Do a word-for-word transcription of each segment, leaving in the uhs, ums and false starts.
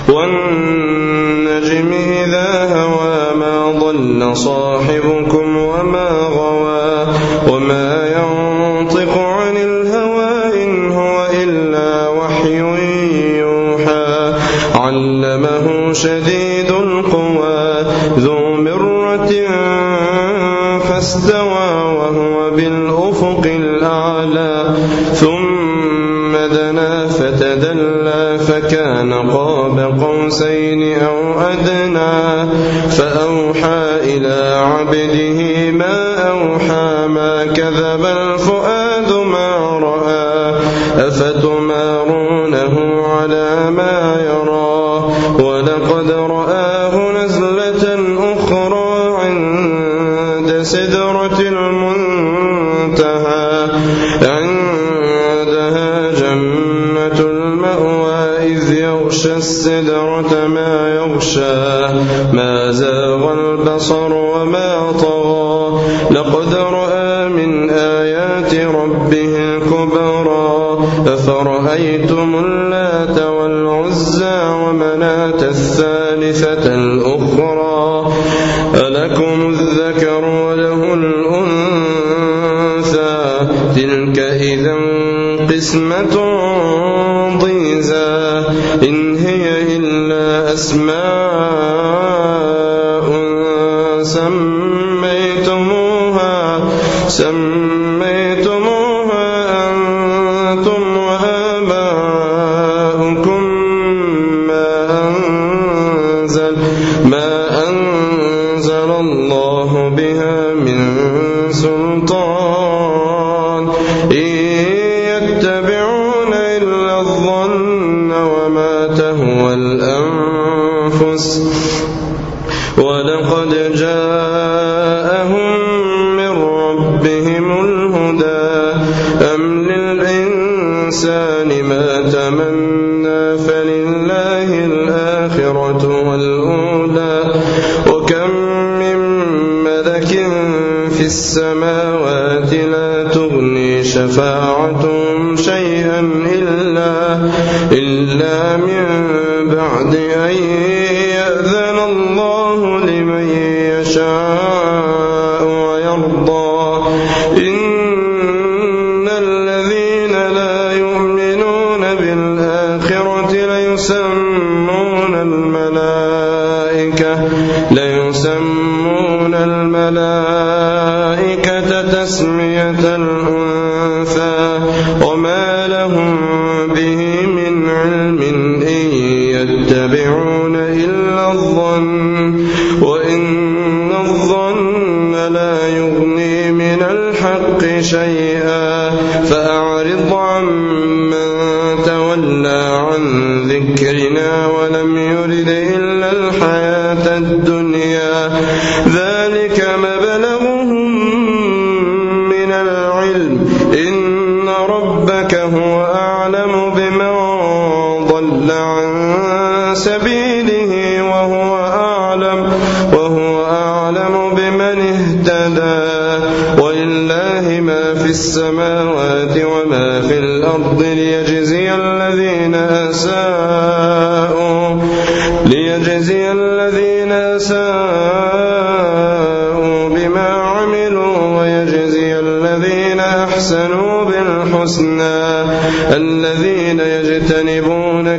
والنجم إذا هوى ما ضل صاحبكم وما غوى وما ينطق عن الهوى إن هو إلا وحي يوحى علمه شديد القوى ذو مرة فاستوى وهو بالأفق الأعلى ثم دنا فتدلى فكان قاب قوسين أو أدنى فأوحى إلى عبده ما أوحى ما كذب الفؤاد ما رأى أفتمارونه على ما يرى ولقد رآه نزلة أخرى عند سدرة المنتهى عندها جنة المأوى إذ يغشى السدرة ما يغشى ما زاغ البصر وما طغى لقد رأى من آيات ربه الكبرى أفرأيتم اللات والعزى ومناة الثالثة الأخرى ألكم الذكر وله الأنثى تلك إذا قسمة ضيزى إن هي إلا أسماء سميتموها سميتموها أنتم وآباؤكم ما أنزل ما أنزل الله بها من سلطان إن يتبعون إلا الظن وما تهوى الأنفس ولقد جاءهم من ربهم الهدى أم للإنسان ما تمنى فلله الآخرة والأولى وكم من ملك في السماوات لا تغني شفاعتهم شيئا إلا, إلا من بعد أن يأذن الله لمن يشاء ويرضى إن الذين لا يؤمنون بالآخرة ليسمون الملائكة ليسمون الملائكة تسمية الأنثى وما لهم به من علم إن يتبعون إلا الظن وإن الظن لا يغني من الحق شيئا فأعرض عمن تولى عن ذكرنا ولم يرد إلا الحياة الدنيا ذلك مبلغهم من العلم إن ربك هو أعلم بمن ضل عن سبيله وهو أعلم وهو أعلم بمن اهتدى ولله ما في السماوات وما في الأرض ليجزي الذين أساءوا ليجزي الذين أساءوا بما عملوا ويجزي الذين أحسنوا بالحسنى الذين يجتنبون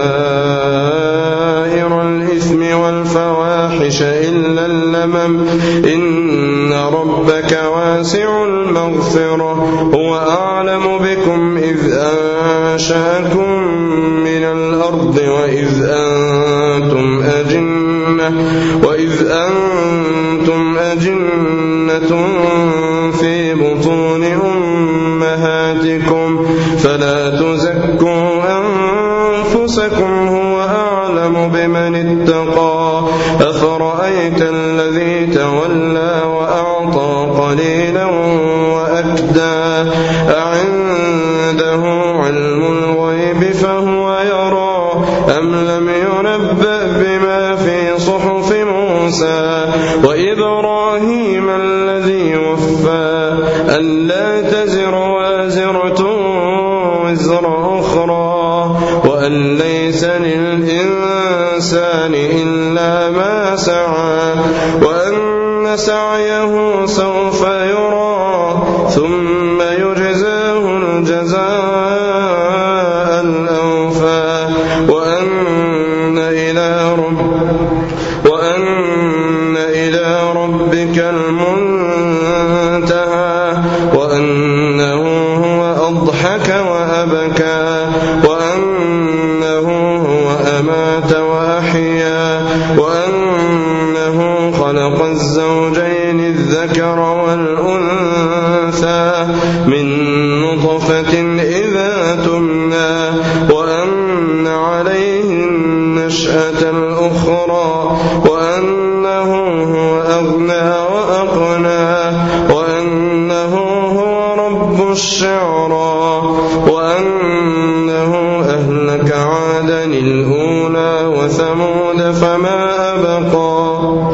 كبائر الإثم والفواحش إلا اللمم إن ربك واسع المغفرة هو أعلم بكم إذ أنشأكم من الأرض وإذ أنتم أجنة وإذ أنتم أجنة في بطون أمهاتكم فلا تزكوا أنفسكم هو أعلم بمن اتقى أفرأيت الذي تولى وأعطى قليلا وأكدى أعنده علم الغيب فهو يرى أم لم ينبأ بما في صحف موسى وإبراهيم الذي وفى ألا تزر وازرة وزر أخرى وأن ليس للإنسان الإنسان إلا ما سعى وأن سعيه سوف يرى ثم يجزاه الجزاء الأوفى وأن إلى رب وأن إلى ربك المنتهى وأنه هو أضحك وأبكى وأنه هو أمات وأحيا وأنه خلق الزوجين الذكر والأنثى من نطفة إذا تمنى وأن عليه النشأة الأخرى وأنه هو أغنى وأقنى وأنه هو رب الشعرى وأنه أهلك عادا الأولى وثمود فما أبقى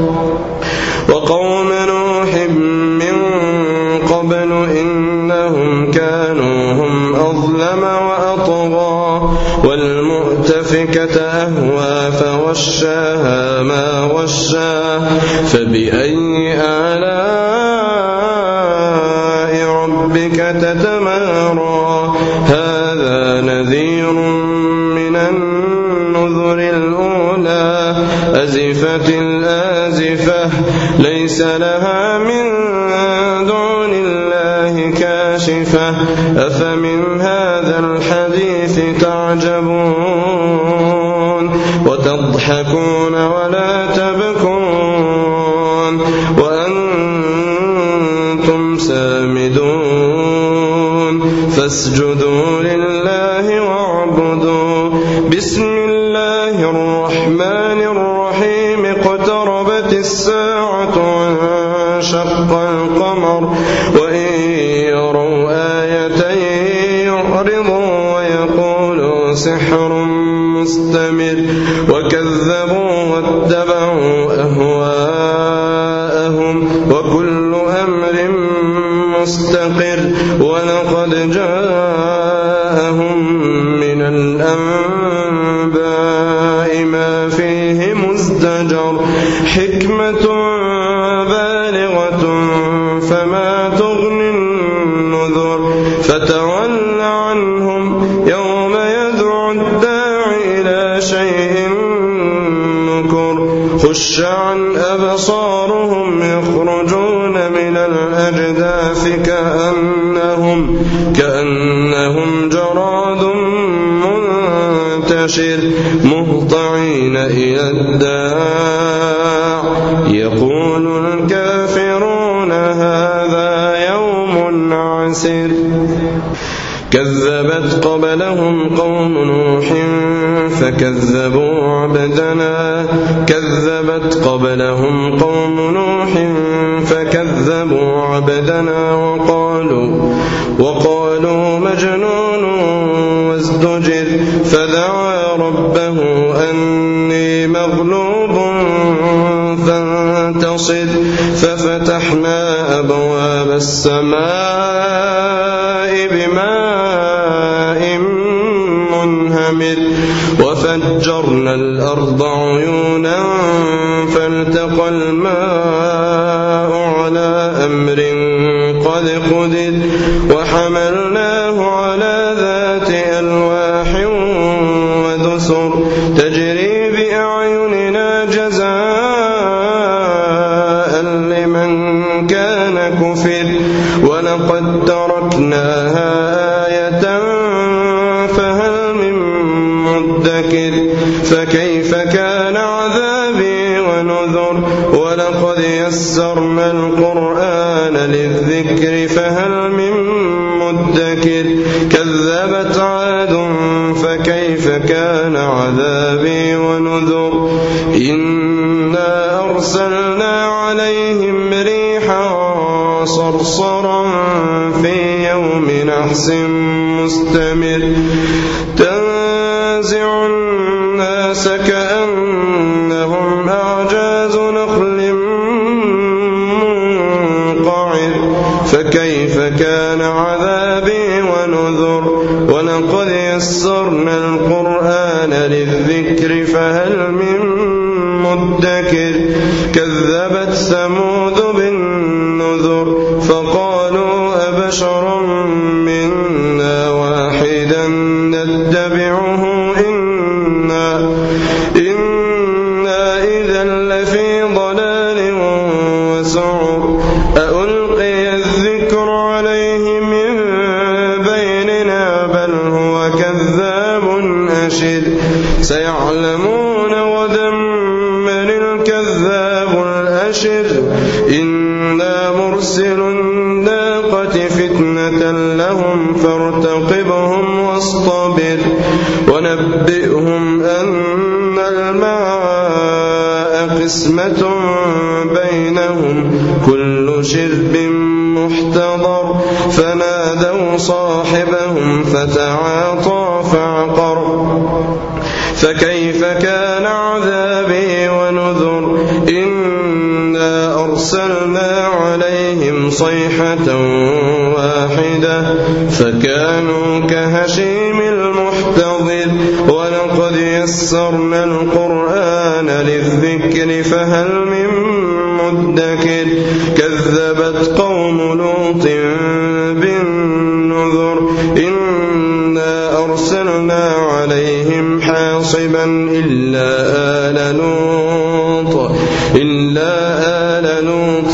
وقوم نوح من قبل إنهم كانوا هم أظلم وأطغى والمؤتفكة أهوى فغشاها ما غشا فبأي آلاء ربك تتمارى هذا نذير من النذر الأولى أزفت الآزفة ليس لها من دون الله كاشفة أفمن هذا الحديث تعجبون وتضحكون ولا تبكون وأنتم سامدون فاسجدوا لله واعبدوا بسم الله الرحمن الرحيم اقتربت الساعة وانشق القمر وإن يروا آية يعرضوا ويقولوا سحر مستمر وكذبوا واتبعوا أهواءهم وكل أمر مستقر ولقد جاءهم من الأنباء ما فيه مزدجر حكمة بالغة فما تغني النذر فتول عنهم يوم يدعو الداعي إلى شيء نكر خش عن أبصارهم يخرجون من الأجداث كأنهم كأنهم جراد منتشر مهطعين إلى الداع يقول الكافرون هذا يوم عسير كذبت قبلهم قوم نوح فكذبوا عبدنا كذبت قبلهم قوم نوح فكذبوا عبدنا وقالوا وقالوا مجنون وازدجر فدعا ربه أني مغلوب فانتصر ففتحنا أبواب السماء بماء منهمر وفجرنا الأرض عيونا فالتقى الماء على أمر قد قدر وحملناه على ذات ألواح ودسر تجري بأعيننا جزاء لمن كان كفر ولقد تركناها آية فهل من مدكر فكيف كان عذابي ونذر ولقد يسرنا القرآن للذكر فهل من مدكر كذبت عاد فكيف كان عذابي ونذر إنا أرسلنا عليهم ريحا صرصرا في يوم نحس مستمر تنزع الناس كأنهم أعجاز نخل منقعر فكيف كان عذابي ونذر ولقد يسرنا القرآن للذكر للذكر فهل من مدكر كذبت ثمود بالنذر فقالوا أبشرا منا واحدا نتبعه إنا, إنا إذا لفي ضلال وسعر أألقي الذكر عليه من بيننا بل هو كذاب أشر سيعلمون غدا من الكذاب الأشر إنا مرسل الناقة فتنة لهم فارتقبهم واصطبر ونبئهم أن الماء قسمة بينهم كل شرب محتضر فنادوا صاحبهم فتعاطى فعقر فكيف كان عذابي ونذر إنا أرسلنا عليهم صيحة واحدة فكانوا كهشيم المحتضر ولقد يسرنا القرآن للذكر فهل من مدكر كذبت قوم لوط بالنذر إنا أرسلنا عليهم حاصبا إلا آل لوط إلا آل لوط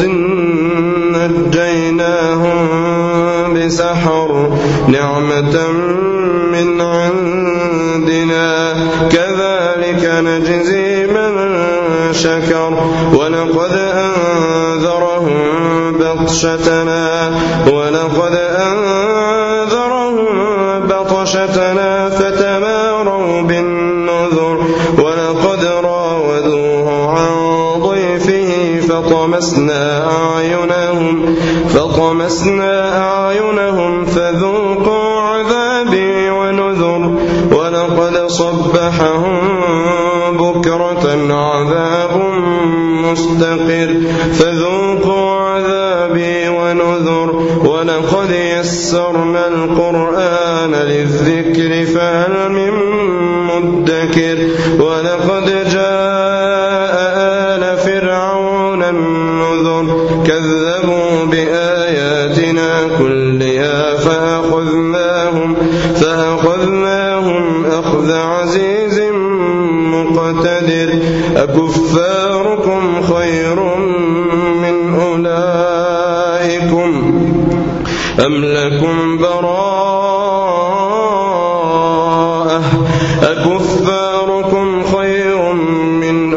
نجيناهم بسحر نعمة من عندنا كذلك نجزي من شكر ولقد أنذرهم بطشتنا ولقد أنذرهم بطشتنا فتماروا بالنذر ولقد راودوه عن ضيفه فطمسنا أعينهم فطمسنا أعينهم فذوقوا عذابي ونذر ولقد صبحهم بكرة عذاب مستقر فذوقوا عذابي ونذر ولقد يسرنا القرآن للذكر فهل من مدكر ولقد جاء آل فرعون النذر كذبوا بآياتنا كلها فأخذناهم فأخذناهم أخذ عزيز مقتدر أكفاركم خير من أولئكم أم لكم براءة أكفاركم خير من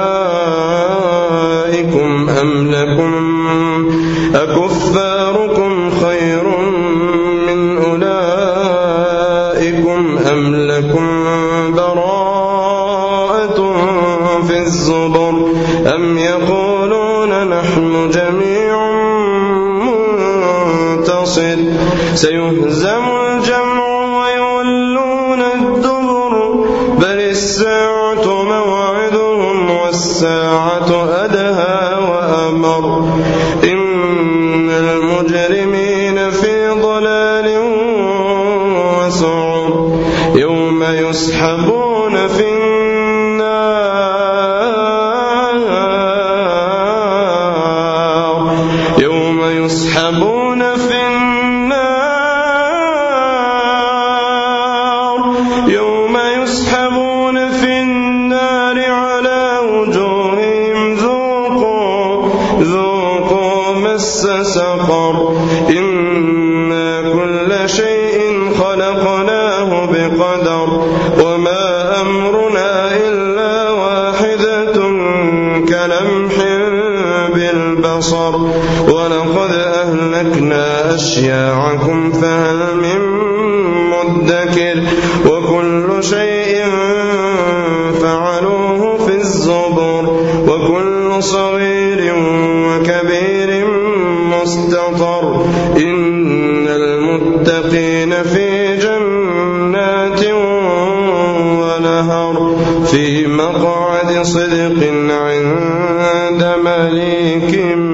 أولئكم أم لكم أكفاركم خير من أولئكم أم لكم براءة في الزبر أم يقولون نحن جميع منتصر سيهزم الجمع ويولون الدبر بل الساعة موعدهم والساعة أدهى وأمر إن المجرمين في ضلال وسعر يوم يسحبون في النار يوم يسحبون في النار يوم يسحبون في النار على وجوههم ذوقوا ذوقوا مس سقر إنا كل شيء خلقناه بقدر وما أمرنا إلا واحدة كلمح بالبصر ولقد أهلكنا أشياعكم فهل من مدكر وكل شيء فعلوه في الزبر وكل صغير وكبير مستطر إن المتقين في جنات ونهر في مقعد صدق عند مليك